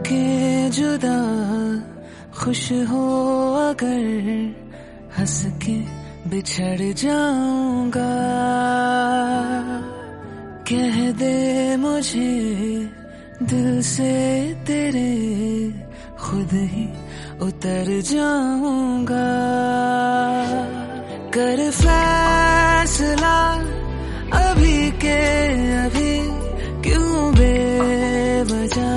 के जुदा खुश हो अगर हंस के बिछड़ जाऊंगा। कह दे मुझे दिल से तेरे खुद ही उतर जाऊंगा। कर फैसला अभी के अभी, क्यों बेवजह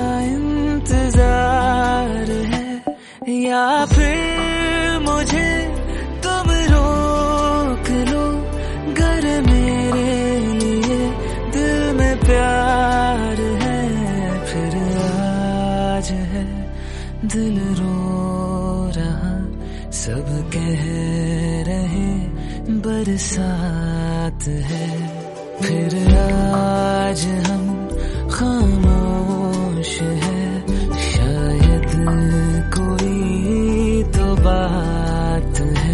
इंतजार है, या फिर मुझे तुम रोक लो। गर मेरे लिए दिल में प्यार है, फिर आज है दिल रो रहा, सब कह रहे बरसात है। फिर आज हम खामोश है, शायद कोई तो बात है।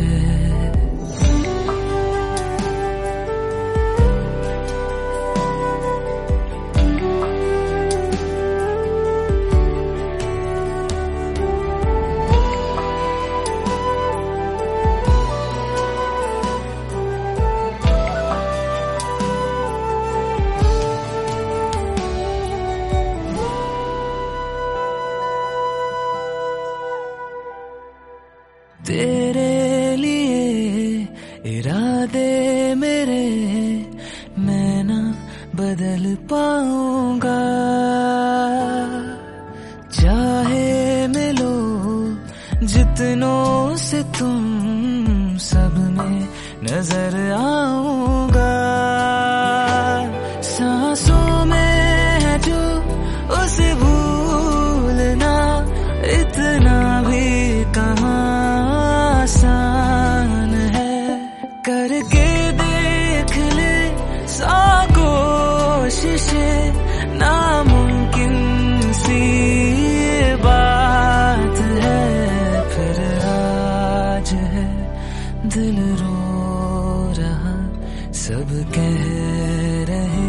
तेरे लिए इरादे मेरे मैं ना बदल पाऊंगा। चाहे मिलो जितनों से तुम सब में नजर आऊंगा। सांसों में है जो उसे भूलना इतना भी कहाँ आसान है। करके देख ले सौ कोशिशें, नामुमकिन सी बात है। फिर आज है दिल रो रहा, सब कह रहे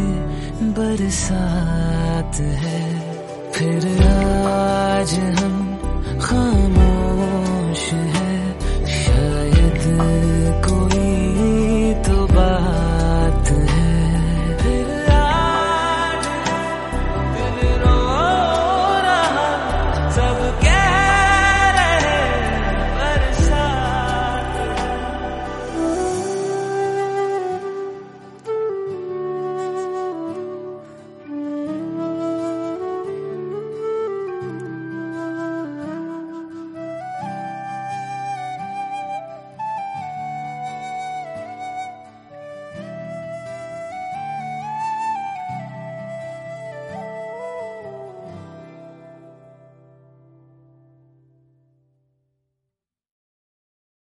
बरसात है। फिर आज हम खामोश है,